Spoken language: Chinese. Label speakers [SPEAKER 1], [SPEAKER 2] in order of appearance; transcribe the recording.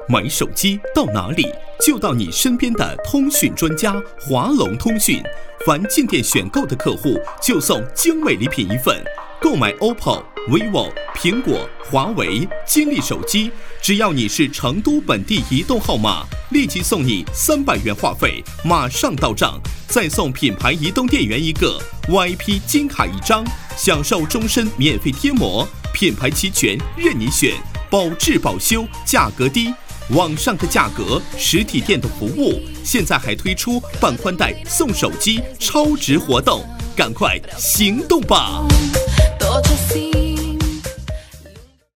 [SPEAKER 1] 买手机到哪里？就到你身边的通讯专家华龙通讯。凡进店选购的客户，就送精美礼品一份。购买 OPPO、vivo、苹果、华为、金立手机，只要你是成都本地移动号码，立即送你300元话费，马上到账，再送品牌移动电源一个 ，VIP 金卡一张，享受终身免费贴膜，品牌齐全任你选，保质保修，价格低。网上的价格，实体店的服务，现在还推出办宽带送手机超值活动，赶快行动吧！